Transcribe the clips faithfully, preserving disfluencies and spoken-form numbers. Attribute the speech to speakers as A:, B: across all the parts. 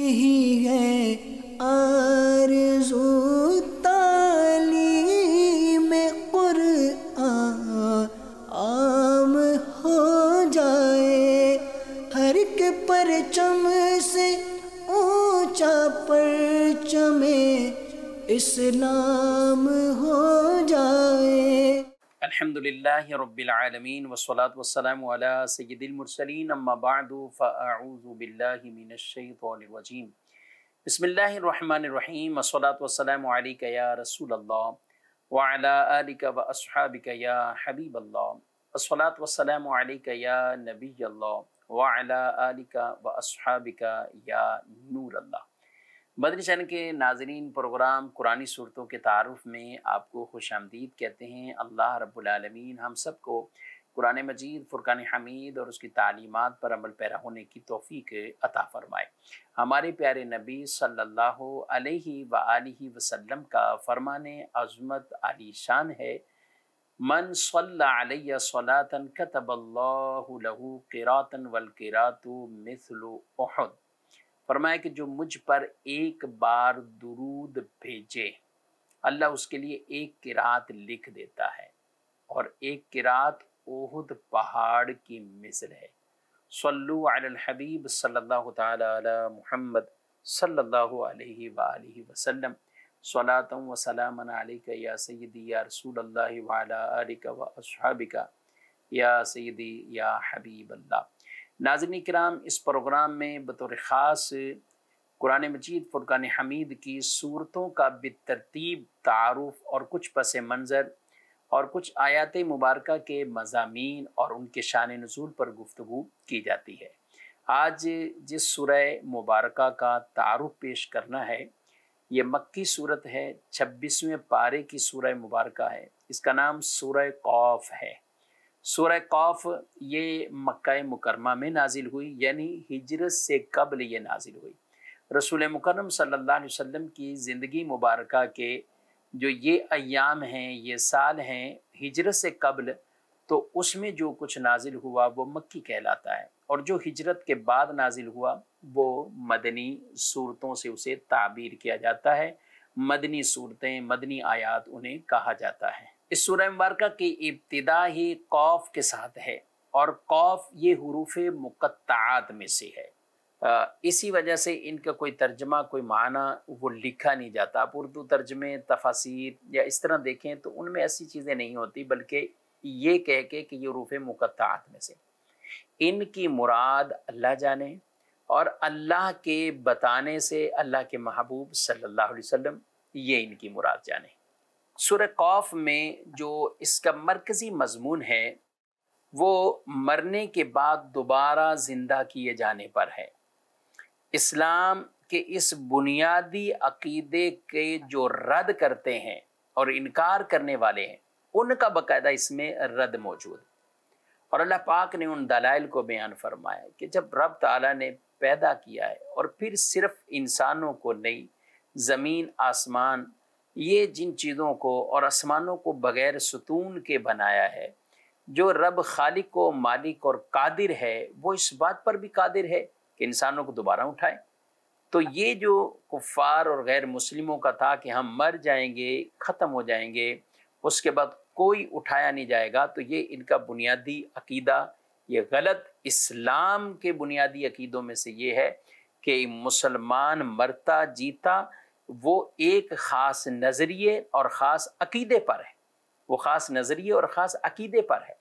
A: ही है आरज़ू तालीम कुरआन आम हो जाए, हर के परचम से ऊंचा परचमे इस्लाम हो जाए।
B: अल्हम्दुलिल्लाहि रब्बिल आलमीन वस्सलातु वस्सलामु अला सय्यिदिल मुरसलीन अम्मा बअदु फ़अऊज़ु बिल्लाहि मिनश शैतानिर रजीम। बिस्मिल्लाहिर रहमानिर रहीम। अस्सलातु वस्सलामु अलैका या रसूलल्लाह व अला आलिका व अस्हाबिका या हबीबल्लाह। अस्सलातु वस्सलामु अलैका या नबियल्लाह व अला आलिका व अस्हाबिका या नूरल्लाह। मदनी चैनल के नाज़रीन, प्रोग्राम कुरानी सूरतों के तारुफ़ में आपको खुशामदीद कहते हैं। अल्लाह रब्बुल आलमीन हम सबको कुरान मजीद, फुरकान हमीद और उसकी तालीमात पर अमल पैरा होने की तौफीक अता फरमाए। हमारे प्यारे नबी सल्लल्लाहु अलैहि व आलिहि वसल्लम का फरमाने अज़मत आलीशान है, मन सल्ला अलैया सलातन कतबल्लाहु लहू क़िरातन वल क़िरातु मिस्लु उहुद। फरमाया कि जो मुझ पर एक बार दुरूद भेजे, अल्लाह उसके लिए एक किरात लिख देता है और एक किरात ओहुद पहाड़ की मिसल है। सल्लु अलल हबीब सल्लल्लाहु ताला अला मुहम्मद सल्लल्लाहु अलैहि व आलिहि वसल्लम। सलातन व सलामन अलैका या सय्यदी या रसूलल्लाह व अला आलिका व अस्हाबिका या सय्यदी या हबीबल्लाह। नाज़रीन किराम, इस प्रोग्राम में बतौर ख़ास कुरान मजीद फुरकान हमीद की सूरतों का बितरतीब तारुफ़ और कुछ पस मंज़र और कुछ आयात मुबारका के मज़ामीन और उनके शान नुज़ूल पर गुफ्तगू की जाती है। आज जिस सूरह मुबारका का तारुफ़ पेश करना है, ये मक्की सूरत है, छब्बीसवें पारे की सूरह मुबारका है। इसका नाम सूरह क़ाफ़ है। सूरह क़ाफ़ ये मक्का मुकरमा में नाजिल हुई, यानी हिजरत से कबल ये नाजिल हुई। रसूल मुकर्रम सल्लल्लाहु अलैहि वसल्लम की ज़िंदगी मुबारका के जो ये अय्याम हैं, ये साल हैं हिजरत से कबल, तो उसमें जो कुछ नाजिल हुआ वो मक्की कहलाता है, और जो हिजरत के बाद नाजिल हुआ वो मदनी सूरतों से उसे ताबीर किया जाता है। मदनी सूरतें, मदनी आयात उन्हें कहा जाता है। इस सूरह मुबारका की इब्तिदा ही क़ाफ़ के साथ है, और क़ाफ़ ये हुरूफ़ मुक़त्तआत में से है। आ, इसी वजह से इनका कोई तर्जमा, कोई माना वो लिखा नहीं जाता। आप उर्दू तर्जमे, तफासीर या इस तरह देखें तो उनमें ऐसी चीज़ें नहीं होती, बल्कि ये कह के कि ये हुरूफ़ मुक़त्तआत में से। इनकी मुराद अल्लाह जाने, और अल्लाह के बताने से अल्लाह के महबूब सल्लल्लाहु अलैहि वसल्लम ये इनकी मुराद जाने। सूरह क़ाफ़ में जो इसका मरकज़ी मज़मून है वो मरने के बाद दोबारा ज़िंदा किए जाने पर है। इस्लाम के इस बुनियादी अक़ीदे के जो रद्द करते हैं और इनकार करने वाले हैं, उनका बाकायदा इसमें रद्द मौजूद। और अल्लाह पाक ने उन दलाइल को बयान फरमाया कि जब रब ताला ने पैदा किया है और फिर सिर्फ इंसानों को नहीं, ज़मीन आसमान, ये जिन चीज़ों को और आसमानों को बग़ैर सुतून के बनाया है, जो रब खालिक व मालिक और कादिर है, वो इस बात पर भी कादिर है कि इंसानों को दोबारा उठाए। तो ये जो कुफ़ार और गैर मुस्लिमों का था कि हम मर जाएंगे, ख़त्म हो जाएंगे, उसके बाद कोई उठाया नहीं जाएगा, तो ये इनका बुनियादी अकीदा, ये गलत इस्लाम के बुनियादी अकीदों में से ये है कि मुसलमान मरता जीता वो एक ख़ास नज़रिए और ख़ास अकीदे पर है। वो ख़ास नज़रिए और ख़ास अकीदे पर है।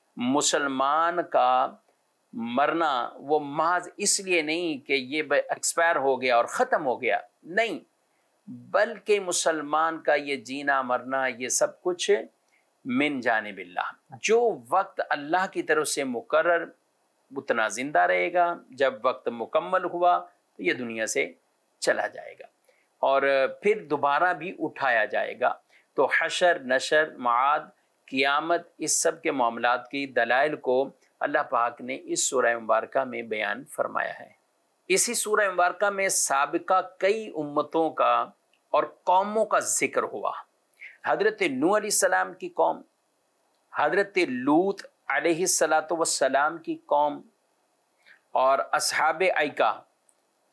B: मुसलमान का मरना वो महज इसलिए नहीं कि ये एक्सपायर हो गया और ख़त्म हो गया, नहीं, बल्कि मुसलमान का ये जीना मरना ये सब कुछ मिन जानिबिल्लाह, जो वक्त अल्लाह की तरफ से मुकर्रर उतना ज़िंदा रहेगा, जब वक्त मुकम्मल हुआ तो ये दुनिया से चला जाएगा और फिर दोबारा भी उठाया जाएगा। तो हशर, नशर, माद, क़ियामत, इस सब के मामलात की दलाइल को अल्लाह पाक ने इस सूरह मुबारका में बयान फरमाया है। इसी सूरह मुबारका में साबिका कई उम्मतों का और कौमों का जिक्र हुआ। हज़रत नूह अलैहिस्सलाम की कौम, हज़रत लूत अलैहिस्सलातु वस्सलाम की कौम और अस्हाबे आइका,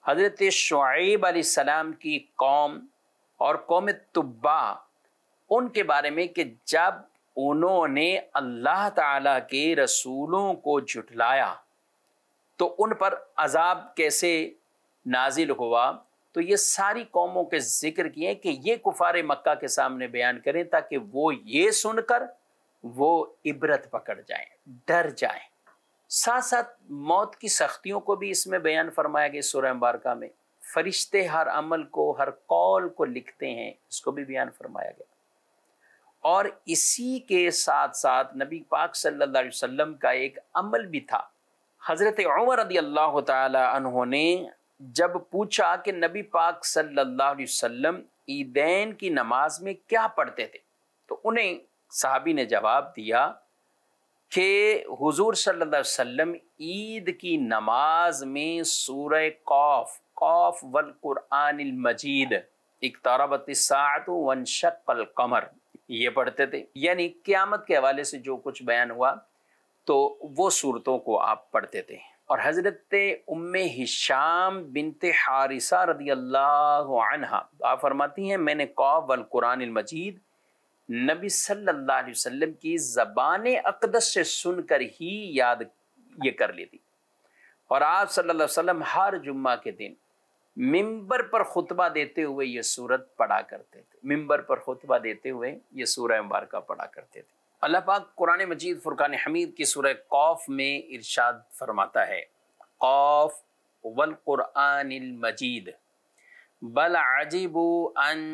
B: حضرت شعیب علیہ السلام کی قوم اور قوم تبا، ان کے بارے میں کہ جب انہوں نے اللہ تعالیٰ کے رسولوں کو جھٹلایا تو ان پر عذاب کیسے نازل ہوا، تو یہ ساری قوموں کے ذکر کیے کہ یہ کفار مکہ کے سامنے بیان کریں تاکہ وہ یہ سن کر وہ عبرت پکڑ جائیں، ڈر جائیں۔ ساتھ ساتھ موت کی سختیوں کو بھی اس میں بیان فرمایا گیا سورہ مبارکہ میں۔ فرشتے ہر عمل کو، ہر قول کو لکھتے ہیں، اس کو بھی بیان فرمایا گیا۔ اور اسی کے ساتھ ساتھ نبی پاک صلی اللہ علیہ وسلم کا ایک عمل بھی تھا۔ حضرت عمر رضی اللہ تعالی عنہ نے جب پوچھا کہ نبی پاک صلی اللہ علیہ وسلم عیدین کی نماز میں کیا پڑھتے تھے، تو انہیں صحابی نے جواب دیا کہ حضور صلی اللہ علیہ وسلم عید کی نماز میں سورہ قاف قاف والقرآن المجید، اقتربت الساعۃ وانشق القمر، یہ پڑھتے تھے۔ یعنی قیامت کے حوالے سے جو کچھ بیان ہوا تو وہ صورتوں کو آپ پڑھتے تھے۔ اور حضرت ام ہشام بنت حارثہ رضی اللہ عنہا آپ فرماتی ہیں میں نے قاف والقرآن المجید نبی صلی اللہ علیہ وسلم کی زبان اقدس سے سن کر ہی یاد یہ کر لی تھی، اور آپ صلی اللہ علیہ وسلم ہر جمعہ کے دن ممبر پر خطبہ دیتے ہوئے یہ سورت پڑھا کرتے تھے، ممبر پر خطبہ دیتے ہوئے یہ سورہ مبارکہ پڑھا کرتے تھے۔ اللہ پاک قرآن مجید فرقان حمید کی سورہ قاف میں ارشاد فرماتا ہے، قاف والقرآن المجید بل عجبوا ان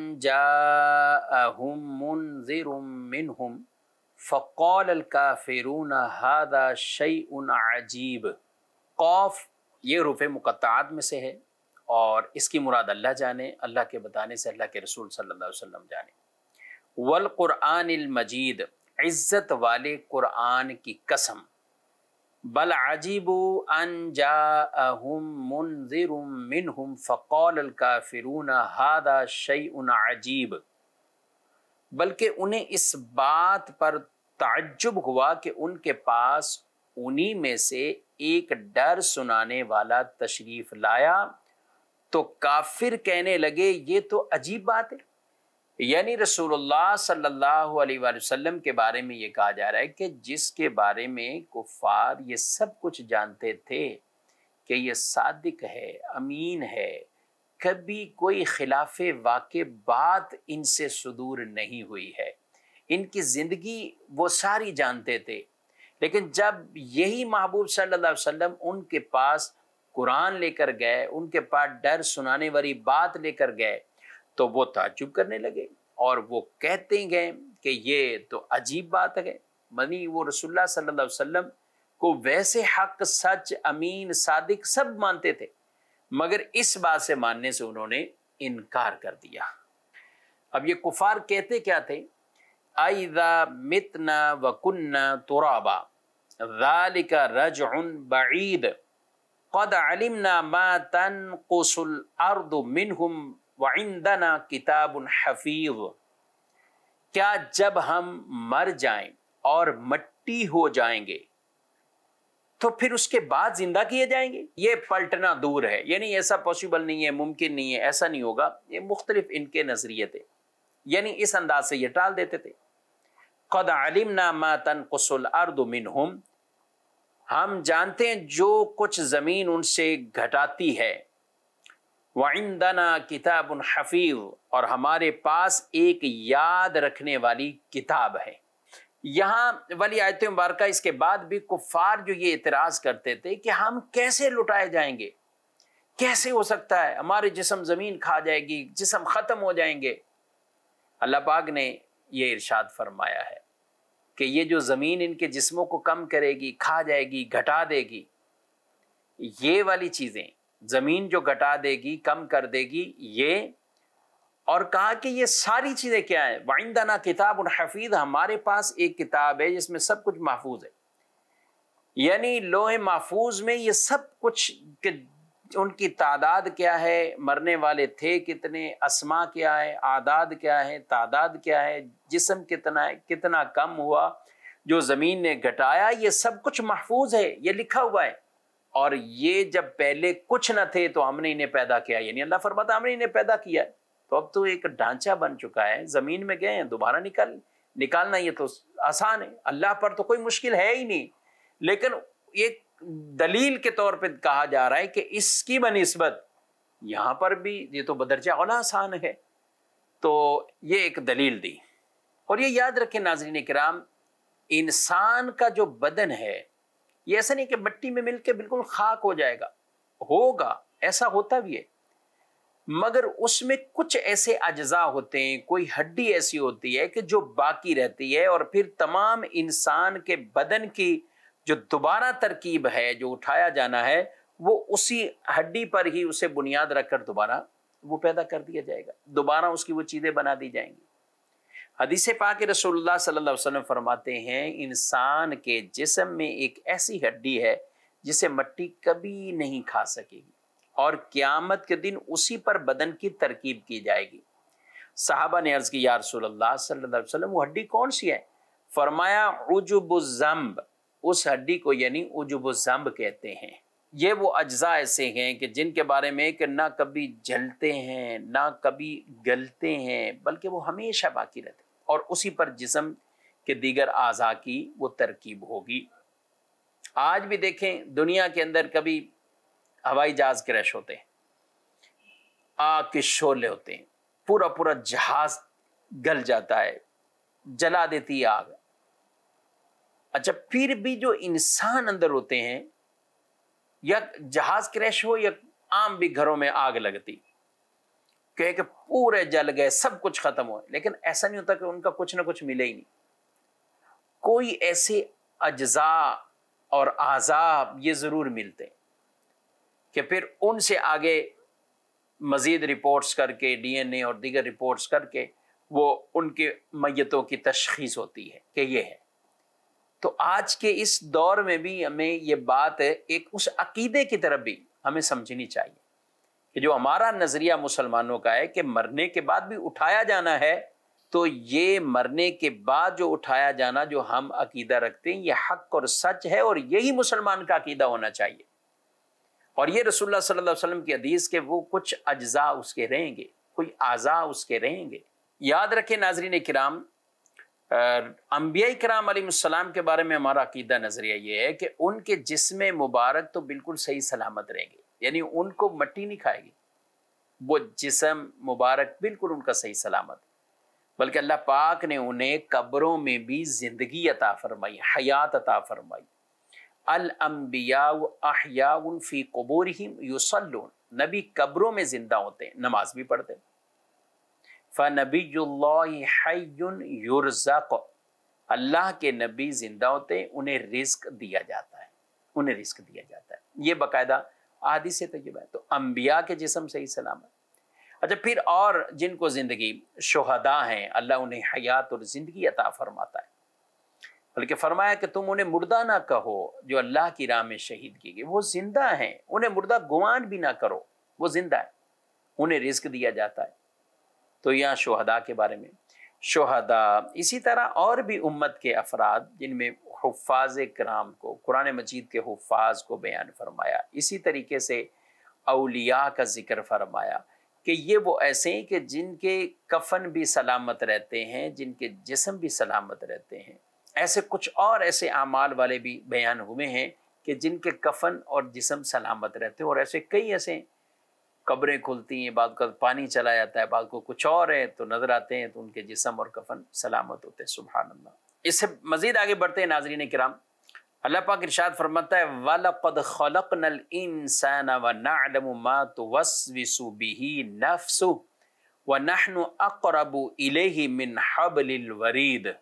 B: جاءهم منذر منهم فقال الكافرون هذا شيء عجیب۔ قاف یہ حروف مقطعات میں سے ہے اور اس کی مراد اللہ جانے، اللہ کے بتانے سے اللہ کے رسول صلی اللہ علیہ وسلم جانے۔ والقرآن المجید، عزت والے قرآن کی قسم، بل عجیبوا ان جاءهم منذر منهم فقال الكافرون هذا شيء عجیب، بلکہ انہیں اس بات پر تعجب ہوا کہ ان کے پاس انہی میں سے ایک ڈر سنانے والا تشریف لایا تو کافر کہنے لگے یہ تو عجیب بات ہے۔ یعنی رسول اللہ صلی اللہ علیہ وآلہ وسلم کے بارے میں یہ کہا جا رہا ہے کہ جس کے بارے میں کفار یہ سب کچھ جانتے تھے کہ یہ صادق ہے، امین ہے، کبھی کوئی خلاف واقع بات ان سے صدور نہیں ہوئی ہے، ان کی زندگی وہ ساری جانتے تھے، لیکن جب یہی محبوب صلی اللہ علیہ وسلم ان کے پاس قرآن لے کر گئے، ان کے پاس ڈر سنانے والی بات لے کر گئے تو وہ تعجب کرنے لگے اور وہ کہتے گئے کہ یہ تو عجیب بات ہے۔ منی وہ رسول اللہ صلی اللہ علیہ وسلم کو ویسے حق، سچ، امین، صادق سب مانتے تھے، مگر اس بات سے ماننے سے انہوں نے انکار کر دیا۔ اب یہ کفار کہتے کیا تھے؟ اَإِذَا مِتْنَا وَكُنَّا تُرَابًا ذَلِكَ رَجْعٌ بَعِيدٌ قَدْ عَلِمْنَا مَا تَنْقُصُ الْأَرْضُ مِنْهُمْ وَعِنْدَنَا كِتَابٌ حَفِيظٌ، کیا جب ہم مر جائیں اور مٹی ہو جائیں گے تو پھر اس کے بعد زندہ کیے جائیں گے؟ یہ پلٹنا دور ہے، یعنی ایسا پاسبل نہیں ہے، ممکن نہیں ہے، ایسا نہیں ہوگا۔ یہ مختلف ان کے نظریے تھے، یعنی اس انداز سے یہ ٹال دیتے تھے۔ قَدْ عَلِمْنَا مَا تَنْقُصُ الْأَرْضُ مِنْهُمْ، ہم جانتے ہیں جو کچھ زمین ان سے گھٹاتی ہے، وَعِنْدَنَا كِتَابٌ حَفِيظٌ، اور ہمارے پاس ایک یاد رکھنے والی کتاب ہے۔ یہاں والی آیت مبارکہ اس کے بعد بھی کفار جو یہ اعتراض کرتے تھے کہ ہم کیسے لٹائے جائیں گے، کیسے ہو سکتا ہے، ہمارے جسم زمین کھا جائے گی، جسم ختم ہو جائیں گے۔ اللہ پاک نے یہ ارشاد فرمایا ہے کہ یہ جو زمین ان کے جسموں کو کم کرے گی، کھا جائے گی، گھٹا دے گی، یہ والی چیزیں زمین جو گھٹا دے گی، کم کر دے گی، یہ، اور کہا کہ یہ ساری چیزیں کیا ہیں؟ وَعِنْدَنَا كِتَابٌ حَفِيظٌ، ہمارے پاس ایک کتاب ہے جس میں سب کچھ محفوظ ہے۔ یعنی لوح محفوظ میں یہ سب کچھ، کہ ان کی تعداد کیا ہے، مرنے والے تھے کتنے، اسما کیا ہے، اعداد کیا ہے، تعداد کیا ہے، جسم کتنا ہے، کتنا کم ہوا، جو زمین نے گھٹایا، یہ سب کچھ محفوظ ہے، یہ لکھا ہوا ہے۔ اور یہ جب پہلے کچھ نہ تھے تو ہم نے انہیں پیدا کیا، یعنی اللہ فرماتا ہم نے انہیں پیدا کیا، تو اب تو ایک ڈھانچہ بن چکا ہے، زمین میں گئے ہیں، دوبارہ نکال نکالنا یہ تو آسان ہے، اللہ پر تو کوئی مشکل ہے ہی نہیں۔ لیکن ایک دلیل کے طور پہ کہا جا رہا ہے کہ اس کی بنسبت یہاں پر بھی یہ تو بدرجہ اولا آسان ہے، تو یہ ایک دلیل دی۔ اور یہ یاد رکھیں ناظرین کرام، انسان کا جو بدن ہے یہ ایسا نہیں کہ مٹی میں مل کے بالکل خاک ہو جائے گا، ہوگا، ایسا ہوتا بھی ہے، مگر اس میں کچھ ایسے اجزاء ہوتے ہیں، کوئی ہڈی ایسی ہوتی ہے کہ جو باقی رہتی ہے، اور پھر تمام انسان کے بدن کی جو دوبارہ ترکیب ہے، جو اٹھایا جانا ہے، وہ اسی ہڈی پر ہی اسے بنیاد رکھ کر دوبارہ وہ پیدا کر دیا جائے گا، دوبارہ اس کی وہ چیزیں بنا دی جائیں گی۔ حدیث پاک رسول اللہ صلی اللہ علیہ وسلم فرماتے ہیں انسان کے جسم میں ایک ایسی ہڈی ہے جسے مٹی کبھی نہیں کھا سکے گی، اور قیامت کے دن اسی پر بدن کی ترکیب کی جائے گی۔ صحابہ نے عرض کی یا رسول اللہ صلی اللہ علیہ وسلم وہ ہڈی کون سی ہے؟ فرمایا عجب الذنب، اس ہڈی کو یعنی عجب الذنب کہتے ہیں۔ یہ وہ اجزاء ایسے ہیں کہ جن کے بارے میں کہ نہ کبھی جلتے ہیں نہ کبھی گلتے ہیں، بلکہ وہ ہمیشہ باقی رہتے ہیں، اور اسی پر جسم کے دیگر اعضاء کی وہ ترکیب ہوگی۔ آج بھی دیکھیں دنیا کے اندر کبھی ہوائی جہاز کریش ہوتے ہیں، آگ کے شعلے ہوتے ہیں، پورا پورا جہاز گل جاتا ہے، جلا دیتی ہے آگ۔ اچھا پھر بھی جو انسان اندر ہوتے ہیں، یا جہاز کریش ہو یا عام بھی گھروں میں آگ لگتی کہ کہ پورے جل گئے، سب کچھ ختم ہوئے، لیکن ایسا نہیں ہوتا کہ ان کا کچھ نہ کچھ ملے ہی نہیں۔ کوئی ایسے اجزاء اور اعضاء یہ ضرور ملتے کہ پھر ان سے آگے مزید رپورٹس کر کے ڈی این اے اور دیگر رپورٹس کر کے وہ ان کے میتوں کی تشخیص ہوتی ہے کہ یہ ہے۔ تو آج کے اس دور میں بھی ہمیں یہ بات ایک اس عقیدے کی طرف بھی ہمیں سمجھنی چاہیے کہ جو ہمارا نظریہ مسلمانوں کا ہے کہ مرنے کے بعد بھی اٹھایا جانا ہے، تو یہ مرنے کے بعد جو اٹھایا جانا جو ہم عقیدہ رکھتے ہیں یہ حق اور سچ ہے، اور یہی مسلمان کا عقیدہ ہونا چاہیے۔ اور یہ رسول اللہ صلی اللہ علیہ وسلم کی حدیث کے وہ کچھ اجزاء اس کے رہیں گے، کوئی اعضاء اس کے رہیں گے۔ یاد رکھیں ناظرین کرام، انبیاء کرام علیہ السلام کے بارے میں ہمارا عقیدہ نظریہ یہ ہے کہ ان کے جسم مبارک تو بالکل صحیح سلامت رہیں گے، یعنی ان کو مٹی نہیں کھائے گی، وہ جسم مبارک بالکل ان کا صحیح سلامت، بلکہ اللہ پاک نے انہیں قبروں میں بھی زندگی عطا فرمائی، حیات عطا فرمائی۔ الانبیاء احیاء فی قبورہم یصلون، نبی قبروں میں زندہ ہوتے ہیں، نماز بھی پڑھتے ہیں۔ فنبی اللہ حی یرزق، اللہ کے نبی زندہ ہوتے ہیں، انہیں رزق دیا جاتا ہے، انہیں رزق دیا جاتا ہے، یہ باقاعدہ احادیث طیبہ ہے۔ تو انبیاء کے جسم صحیح سلامت۔ اچھا پھر اور جن کو زندگی، شہداء ہیں، اللہ انہیں حیات اور زندگی عطا فرماتا ہے، بلکہ فرمایا کہ تم انہیں مردہ نہ کہو جو اللہ کی راہ میں شہید کی گئی، وہ زندہ ہیں، انہیں مردہ گمان بھی نہ کرو، وہ زندہ ہے، انہیں رزق دیا جاتا ہے۔ تو یہاں شہداء کے بارے میں، شہداء اسی طرح اور بھی امت کے افراد جن میں حفاظ کرام کو، قرآن مجید کے حفاظ کو بیان فرمایا، اسی طریقے سے اولیاء کا ذکر فرمایا کہ یہ وہ ایسے ہیں کہ جن کے کفن بھی سلامت رہتے ہیں، جن کے جسم بھی سلامت رہتے ہیں۔ ایسے کچھ اور ایسے اعمال والے بھی بیان ہوئے ہیں کہ جن کے کفن اور جسم سلامت رہتے ہیں، اور ایسے کئی ایسے قبریں کھلتی ہیں، بعض کا پانی چلا جاتا ہے، بعض کو کچھ اور ہے تو نظر آتے ہیں، تو ان کے جسم اور کفن سلامت ہوتے ہیں۔ سبحان اللہ۔ اس سے مزید آگے بڑھتے ہیں ناظرین کرام، اللہ پاک ارشاد فرماتا ہے وَلَقَدْ خَلَقْنَا الْإِنسَانَ وَنَعْلَمُ مَا تُوَسْوِسُ بِهِ نَفْسُهُ وَنَحْنُ أَقْرَبُ إِلَيْهِ مِنْ حَبْلِ الْوَرِيدِ،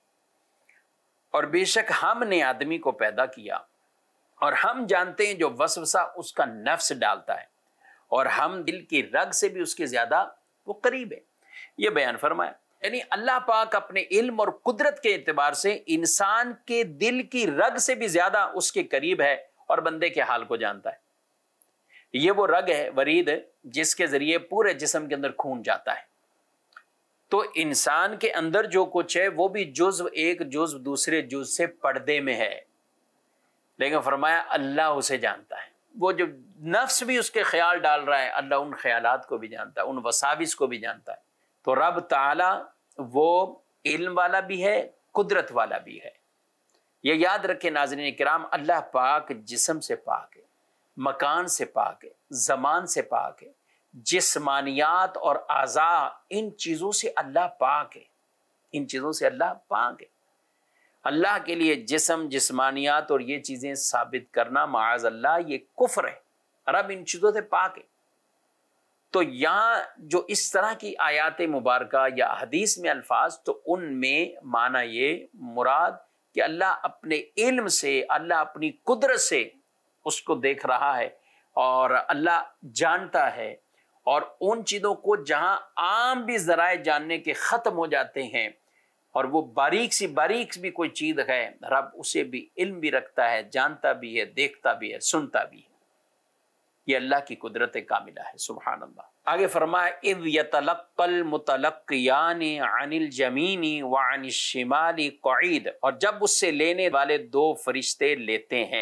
B: اور بے شک ہم نے آدمی کو پیدا کیا اور ہم جانتے ہیں جو وسوسہ اس کا نفس ڈالتا ہے، اور ہم دل کی رگ سے بھی اس کے زیادہ وہ قریب ہے۔ یہ بیان فرمایا، یعنی اللہ پاک اپنے علم اور قدرت کے اعتبار سے انسان کے دل کی رگ سے بھی زیادہ اس کے قریب ہے، اور بندے کے حال کو جانتا ہے۔ یہ وہ رگ ہے ورید جس کے ذریعے پورے جسم کے اندر خون جاتا ہے۔ تو انسان کے اندر جو کچھ ہے وہ بھی جزو ایک جزو دوسرے جزو سے پردے میں ہے، لیکن فرمایا اللہ اسے جانتا ہے. وہ جو نفس بھی اس کے خیال ڈال رہا ہے اللہ ان خیالات کو بھی جانتا ہے, ان وساوس کو بھی جانتا ہے. تو رب تعالی وہ علم والا بھی ہے, قدرت والا بھی ہے. یہ یاد رکھیں ناظرین کرام, اللہ پاک جسم سے پاک ہے, مکان سے پاک ہے, زمان سے پاک ہے, جسمانیات اور اعضاء ان چیزوں سے اللہ پاک ہے, ان چیزوں سے اللہ پاک ہے. اللہ کے لیے جسم, جسمانیات اور یہ چیزیں ثابت کرنا معاذ اللہ یہ کفر ہے. رب ان چیزوں سے پاک ہے. تو یہاں جو اس طرح کی آیات مبارکہ یا حدیث میں الفاظ, تو ان میں معنی یہ مراد کہ اللہ اپنے علم سے, اللہ اپنی قدرت سے اس کو دیکھ رہا ہے اور اللہ جانتا ہے, اور ان چیزوں کو جہاں عام بھی ذرائع جاننے کے ختم ہو جاتے ہیں اور وہ باریک سی باریک بھی کوئی چیز ہے, رب اسے بھی علم بھی رکھتا ہے, جانتا بھی ہے, دیکھتا بھی ہے, سنتا بھی ہے. یہ اللہ کی قدرت کاملہ ہے. سبحان اللہ. آگے فرمایا اذ یتلقى المتلقیان عن الجمین وعن الشمال قعید, اور جب اس سے لینے والے دو فرشتے لیتے ہیں,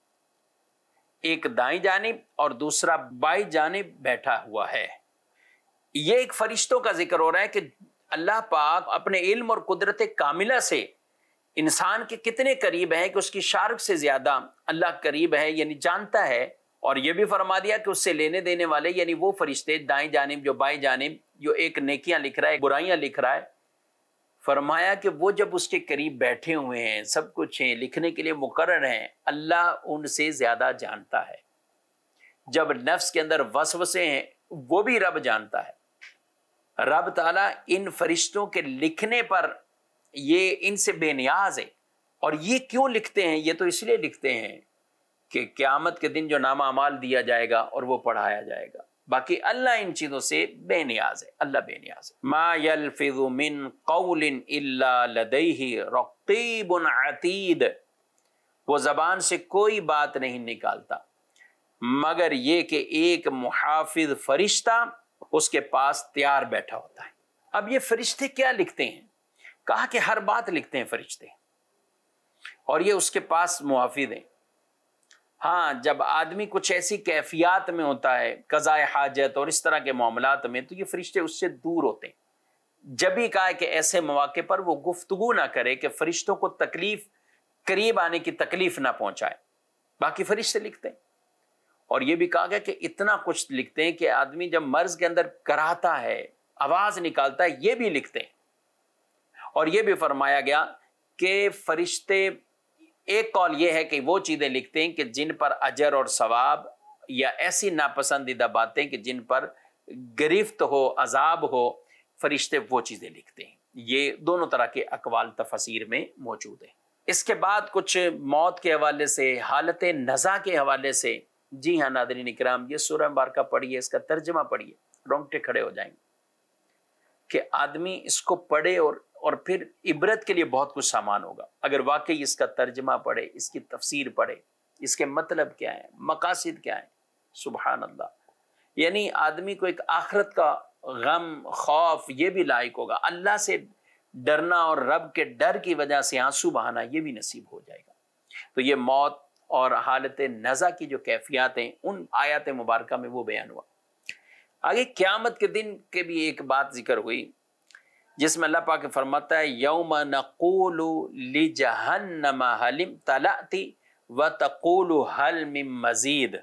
B: ایک دائیں جانب اور دوسرا بائیں جانب بیٹھا ہوا ہے. یہ ایک فرشتوں کا ذکر ہو رہا ہے کہ اللہ پاک اپنے علم اور قدرت کاملہ سے انسان کے کتنے قریب ہے کہ اس کی شارک سے زیادہ اللہ قریب ہے, یعنی جانتا ہے. اور یہ بھی فرما دیا کہ اس سے لینے دینے والے یعنی وہ فرشتے دائیں جانب جو بائیں جانب, جو ایک نیکیاں لکھ رہا ہے برائیاں لکھ رہا ہے, فرمایا کہ وہ جب اس کے قریب بیٹھے ہوئے ہیں, سب کچھ ہیں, لکھنے کے لیے مقرر ہیں, اللہ ان سے زیادہ جانتا ہے. جب نفس کے اندر وسوسے ہیں وہ بھی رب جانتا ہے. رب تعالیٰ ان فرشتوں کے لکھنے پر یہ ان سے بے نیاز ہے. اور یہ کیوں لکھتے ہیں؟ یہ تو اس لیے لکھتے ہیں کہ قیامت کے دن جو نامہ اعمال دیا جائے گا اور وہ پڑھایا جائے گا. باقی اللہ ان چیزوں سے بے نیاز ہے, اللہ بے نیاز ہے. ما یلفظ من قول الا لدیہ رقیب عتید, وہ زبان سے کوئی بات نہیں نکالتا مگر یہ کہ ایک محافظ فرشتہ اس کے پاس تیار بیٹھا ہوتا ہے. اب یہ فرشتے کیا لکھتے ہیں؟ کہا کہ ہر بات لکھتے ہیں فرشتے, اور یہ اس کے پاس محافظ ہیں. ہاں, جب آدمی کچھ ایسی کیفیات میں ہوتا ہے, قضاء حاجت اور اس طرح کے معاملات میں, تو یہ فرشتے اس سے دور ہوتے ہیں. جب ہی کہا کہ ایسے مواقع پر وہ گفتگو نہ کرے کہ فرشتوں کو تکلیف, قریب آنے کی تکلیف نہ پہنچائے. باقی فرشتے لکھتے ہیں. اور یہ بھی کہا گیا کہ اتنا کچھ لکھتے ہیں کہ آدمی جب مرض کے اندر کراہتا ہے, آواز نکالتا ہے, یہ بھی لکھتے ہیں. اور یہ بھی فرمایا گیا کہ فرشتے, ایک قول یہ ہے کہ وہ چیزیں لکھتے ہیں کہ جن پر اجر اور ثواب, یا ایسی ناپسندیدہ باتیں کہ جن پر گرفت ہو, عذاب ہو, فرشتے وہ چیزیں لکھتے ہیں. یہ دونوں طرح کے اقوال تفسیر میں موجود ہیں. اس کے بعد کچھ موت کے حوالے سے, حالت نزا کے حوالے سے. جی ہاں ناظرین اکرام, یہ سورہ مبارکہ پڑھیے, اس کا ترجمہ پڑھیے, رونگٹے کھڑے ہو جائیں گے کہ آدمی اس کو پڑھے اور اور پھر عبرت کے لیے بہت کچھ سامان ہوگا اگر واقعی اس کا ترجمہ پڑھے, اس کی تفسیر پڑھے, اس کے مطلب کیا ہیں, مقاصد کیا ہیں. سبحان اللہ. یعنی آدمی کو ایک آخرت کا غم, خوف یہ بھی لاحق ہوگا, اللہ سے ڈرنا اور رب کے ڈر کی وجہ سے آنسو بہانا یہ بھی نصیب ہو جائے گا. تو یہ موت اور حالت نزا کی جو کیفیات ہیں ان آیات مبارکہ میں وہ بیان ہوا. آگے قیامت کے دن کے بھی ایک بات ذکر ہوئی جس میں اللہ پاک فرماتا ہے یوم نقول لجہنم هل امتلأت وتقول هل من مزید.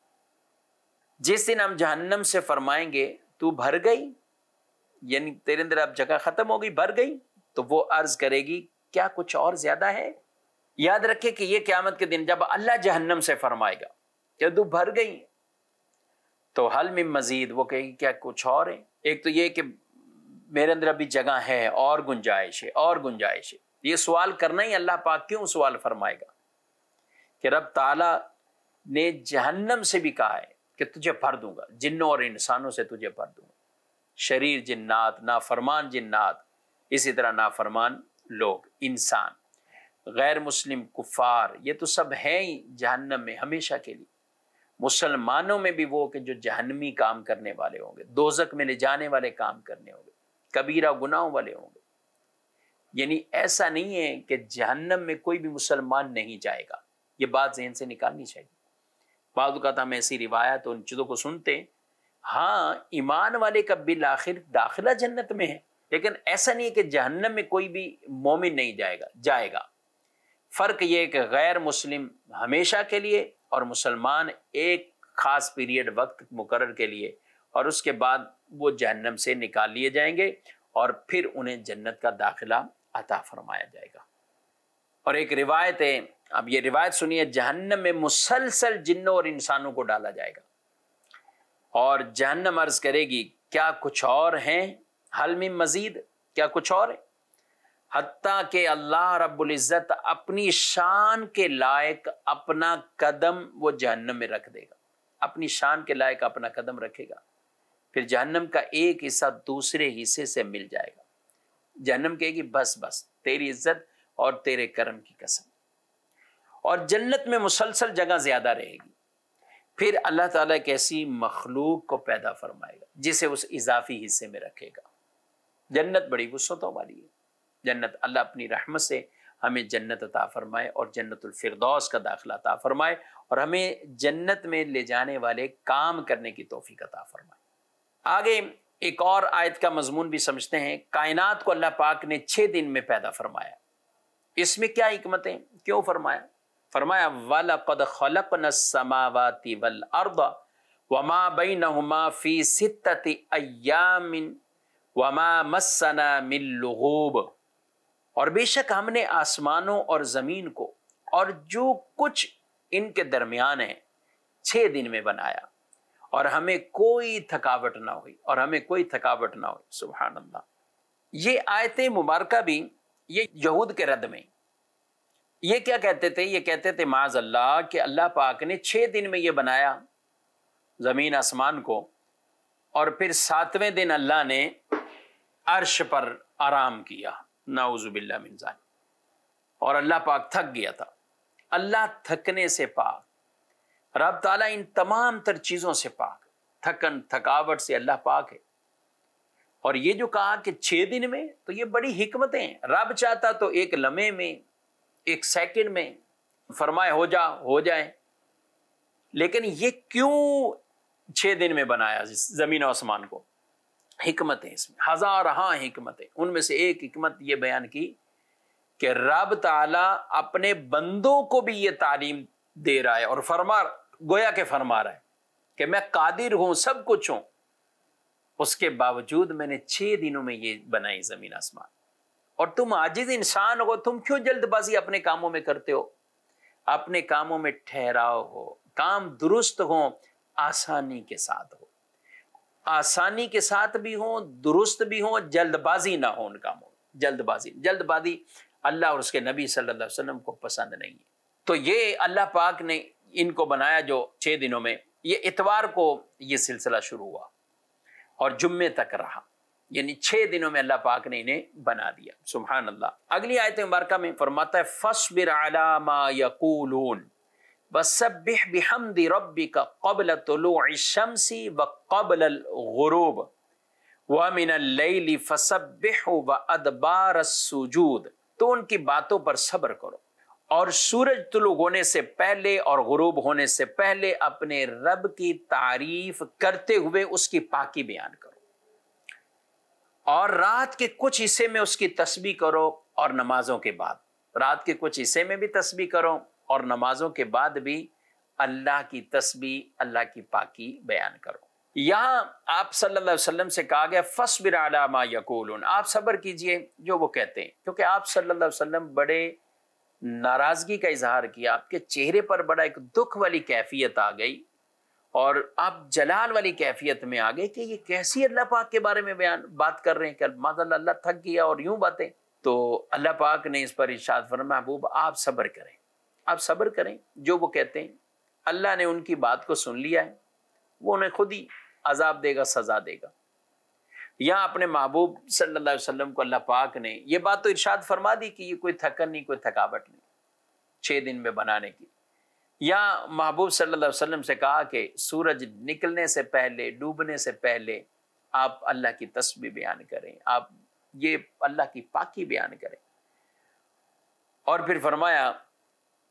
B: جس دن ہم جہنم سے فرمائیں گے تو بھر گئی, یعنی تیرے اندر اب جگہ ختم ہو گئی, بھر گئی, تو وہ عرض کرے گی کیا کچھ اور زیادہ ہے. یاد رکھے کہ یہ قیامت کے دن جب اللہ جہنم سے فرمائے گا کہ تو بھر گئی, تو حل من مزید, وہ کہے گی کیا کچھ اور ہے. ایک تو یہ کہ میرے اندر ابھی جگہ ہے, اور گنجائش ہے, اور گنجائش ہے. یہ سوال کرنا ہی اللہ پاک کیوں سوال فرمائے گا کہ رب تعالی نے جہنم سے بھی کہا ہے کہ تجھے بھر دوں گا, جنوں اور انسانوں سے تجھے بھر دوں گا. شریر جنات, نافرمان جنات, اسی طرح نافرمان لوگ, انسان, غیر مسلم, کفار, یہ تو سب ہیں ہی جہنم میں ہمیشہ کے لیے. مسلمانوں میں بھی وہ کہ جو جہنمی کام کرنے والے ہوں گے, دوزخ میں لے جانے والے کام کرنے ہوں گے, کبیرہ گناہوں والے ہوں گے. یعنی ایسا نہیں ہے کہ جہنم میں کوئی بھی مسلمان نہیں جائے گا, یہ بات ذہن سے نکالنی چاہیے۔ بعض اوقات ہم ایسی روایت اور ان چیزوں کو سنتے ہیں، ہاں ایمان والے کا بالآخر داخلہ جنت میں ہے، لیکن ایسا نہیں ہے کہ جہنم میں کوئی بھی مومن نہیں جائے گا جائے گا فرق یہ ہے کہ غیر مسلم ہمیشہ کے لیے اور مسلمان ایک خاص پیریڈ وقت مقرر کے لیے، اور اس کے بعد وہ جہنم سے نکال لیے جائیں گے اور پھر انہیں جنت کا داخلہ عطا فرمایا جائے گا۔ اور ایک روایت ہے، اب یہ روایت سنیے، جہنم میں مسلسل جنوں اور انسانوں کو ڈالا جائے گا اور جہنم عرض کرے گی کیا کچھ اور ہیں، حل من مزید، کیا کچھ اور ہے؟ حتیٰ کہ اللہ رب العزت اپنی شان کے لائق اپنا قدم وہ جہنم میں رکھ دے گا، اپنی شان کے لائق اپنا قدم رکھے گا، پھر جہنم کا ایک حصہ دوسرے حصے سے مل جائے گا۔ جہنم کہے گی بس بس تیری عزت اور تیرے کرم کی قسم، اور جنت میں مسلسل جگہ زیادہ رہے گی۔ پھر اللہ تعالیٰ ایک ایسی مخلوق کو پیدا فرمائے گا جسے اس اضافی حصے میں رکھے گا۔ جنت بڑی وسعتوں والی ہے، جنت اللہ اپنی رحمت سے ہمیں جنت عطا فرمائے اور جنت الفردوس کا داخلہ عطا فرمائے اور ہمیں جنت میں لے جانے والے کام کرنے کی توفیق عطا فرمائے۔ آگے ایک اور آیت کا مضمون بھی سمجھتے ہیں۔ کائنات کو اللہ پاک نے چھ دن میں پیدا فرمایا، اس میں کیا حکمتیں، کیوں فرمایا؟ فرمایا وَلَقَدْ خَلَقْنَا السَّمَاوَاتِ وَالْأَرْضَ وَمَا بَيْنَهُمَا فِي سِتَّةِ أَيَّامٍ وَمَا مَسَّنَا مِن لُغُوبٍ، اور بے شک ہم نے آسمانوں اور زمین کو اور جو کچھ ان کے درمیان ہے چھ دن میں بنایا اور ہمیں کوئی تھکاوٹ نہ ہوئی اور ہمیں کوئی تھکاوٹ نہ ہوئی۔ سبحان اللہ۔ یہ آیت مبارکہ بھی یہ یہود کے رد میں، یہ کیا کہتے تھے؟ یہ کہتے تھے معاذ اللہ کہ اللہ پاک نے چھ دن میں یہ بنایا زمین آسمان کو، اور پھر ساتویں دن اللہ نے عرش پر آرام کیا، نعوذ باللہ من ذالک، اور اللہ پاک تھک گیا تھا۔ اللہ تھکنے سے پاک، رب تعالیٰ ان تمام تر چیزوں سے پاک، تھکن تھکاوٹ سے اللہ پاک ہے۔ اور یہ جو کہا کہ چھ دن میں، تو یہ بڑی حکمتیں ہیں۔ رب چاہتا تو ایک لمحے میں، ایک سیکنڈ میں فرمائے ہو جا ہو جائے، لیکن یہ کیوں چھ دن میں بنایا زمین و آسمان کو؟ حکمتیں اس میں ہزارہاں حکمتیں، ان میں سے ایک حکمت یہ بیان کی کہ رب تعالیٰ اپنے بندوں کو بھی یہ تعلیم دے رہا ہے اور فرما گویا کہ فرما رہا ہے کہ میں قادر ہوں، سب کچھ ہوں، اس کے باوجود میں نے چھ دنوں میں یہ بنائی زمین آسمان، اور تم عاجز انسان ہو، تم کیوں جلد بازی اپنے کاموں میں کرتے ہو؟ اپنے کاموں میں ٹھہراؤ ہو، کام درست ہو، آسانی کے ساتھ ہو، آسانی کے ساتھ بھی ہوں، درست بھی ہوں، جلد بازی نہ ہو ان کاموں میں۔ جلد بازی جلد بازی اللہ اور اس کے نبی صلی اللہ علیہ وسلم کو پسند نہیں ہے۔ تو یہ اللہ پاک نے ان کو بنایا جو چھ دنوں میں، یہ اتوار کو یہ سلسلہ شروع ہوا اور جمعے تک رہا، یعنی چھ دنوں میں اللہ پاک نے انہیں بنا دیا۔ سبحان اللہ۔ اگلی آیت مبارکہ میں فرماتا ہے فَاصْبِرْ عَلَىٰ مَا يَقُولُونَ وَسَبِّحْ بِحَمْدِ رَبِّكَ قَبْلَ طُلُوعِ الشَّمْسِ وَقَبْلَ الْغُرُوبِ وَمِنَ اللَّيْلِ فَسَبِّحْهُ وَأَدْبَارَ السُّجُودِ، تو ان کی باتوں پر صبر کرو اور سورج طلوع ہونے سے پہلے اور غروب ہونے سے پہلے اپنے رب کی تعریف کرتے ہوئے اس کی پاکی بیان کرو، اور رات کے کچھ حصے میں اس کی تسبیح کرو، اور نمازوں کے بعد رات کے کچھ حصے میں بھی تسبیح کرو اور نمازوں کے بعد بھی اللہ کی تسبیح، اللہ کی پاکی بیان کرو۔ یہاں آپ صلی اللہ علیہ وسلم سے کہا گیا فَاصْبِرْ عَلَىٰ مَا يَقُولُونَ، آپ صبر کیجئے جو وہ کہتے ہیں، کیونکہ آپ صلی اللہ علیہ وسلم بڑے ناراضگی کا اظہار کیا، آپ کے چہرے پر بڑا ایک دکھ والی کیفیت آ گئی اور آپ جلال والی کیفیت میں آ گئے کہ یہ کیسی اللہ پاک کے بارے میں بیان بات کر رہے ہیں کہ ماذا اللہ اللہ تھک گیا اور یوں باتیں۔ تو اللہ پاک نے اس پر ارشاد فرمایا محبوب آپ صبر کریں، آپ صبر کریں جو وہ کہتے ہیں، اللہ نے ان کی بات کو سن لیا ہے، وہ انہیں خود ہی عذاب دے گا، سزا دے گا۔ یہاں اپنے محبوب صلی اللہ علیہ وسلم کو اللہ پاک نے یہ بات تو ارشاد فرما دی کہ یہ کوئی تھکن نہیں، کوئی تھکاوٹ نہیں چھ دن میں بنانے کی۔ یا محبوب صلی اللہ علیہ وسلم سے کہا کہ سورج نکلنے سے پہلے، ڈوبنے سے پہلے آپ اللہ کی تسبیح بیان کریں، آپ یہ اللہ کی پاکی بیان کریں، اور پھر فرمایا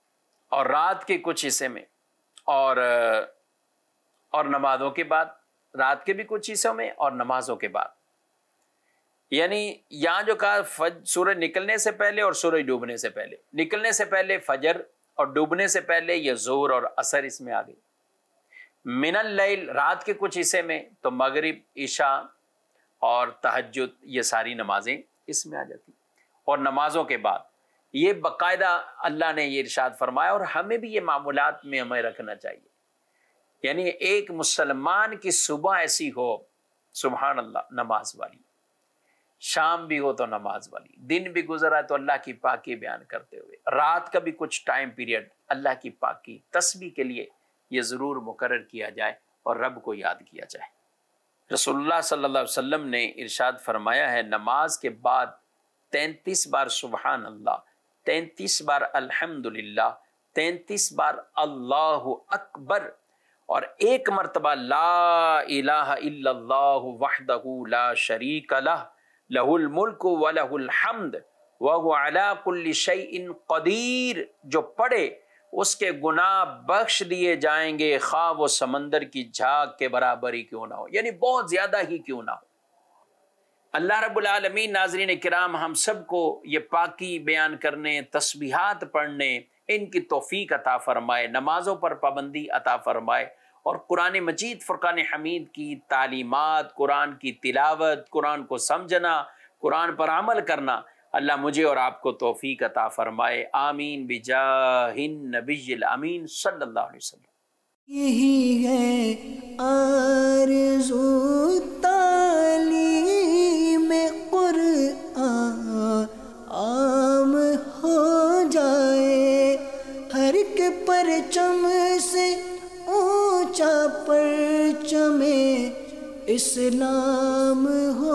B: اور رات کے کچھ حصے میں اور اور نمازوں کے بعد، رات کے بھی کچھ حصوں میں اور نمازوں کے بعد. یعنی یہاں جو کہا سورج نکلنے سے پہلے اور سورج ڈوبنے سے پہلے، نکلنے سے پہلے فجر اور ڈوبنے سے پہلے یہ ظہر اور عصر اس میں آ گئی. من اللیل رات کے کچھ حصے میں تو مغرب، عشاء اور تہجد یہ ساری نمازیں اس میں آ جاتی. اور نمازوں کے بعد یہ باقاعدہ اللہ نے یہ ارشاد فرمایا، اور ہمیں بھی یہ معمولات میں ہمیں رکھنا چاہیے. یعنی ایک مسلمان کی صبح ایسی ہو سبحان اللہ نماز والی، شام بھی ہو تو نماز والی، دن بھی گزرا تو اللہ کی پاکی بیان کرتے ہوئے، رات کا بھی کچھ ٹائم پیریڈ اللہ کی پاکی تسبیح کے لیے یہ ضرور مقرر کیا جائے اور رب کو یاد کیا جائے. رسول اللہ صلی اللہ علیہ وسلم نے ارشاد فرمایا ہے نماز کے بعد تینتیس بار سبحان اللہ، تینتیس بار الحمدللہ، تینتیس بار اللہ اکبر، اور ایک مرتبہ لا الہ الا اللہ وحدہ لا شریک لہ لہ الملک ولہ الحمد وہو علی کل شیء قدیر جو پڑھے اس کے گناہ بخش دیے جائیں گے، خواہ وہ سمندر کی جھاگ کے برابر ہی کیوں نہ ہو، یعنی بہت زیادہ ہی کیوں نہ ہو. اللہ رب العالمین ناظرین کرام ہم سب کو یہ پاکی بیان کرنے، تسبیحات پڑھنے، ان کی توفیق عطا فرمائے، نمازوں پر پابندی عطا فرمائے، اور قرآن مجید فرقان حمید کی تعلیمات، قرآن کی تلاوت، قرآن کو سمجھنا، قرآن پر عمل کرنا اللہ مجھے اور آپ کو توفیق عطا فرمائے. آمین بجاہ النبی الامین صلی اللہ علیہ وسلم.
A: یہی ہے آرزو تعلیم قرآن عام ہو جائے، ہر ایک پرچم سے اونچا پرچم اسلام ہو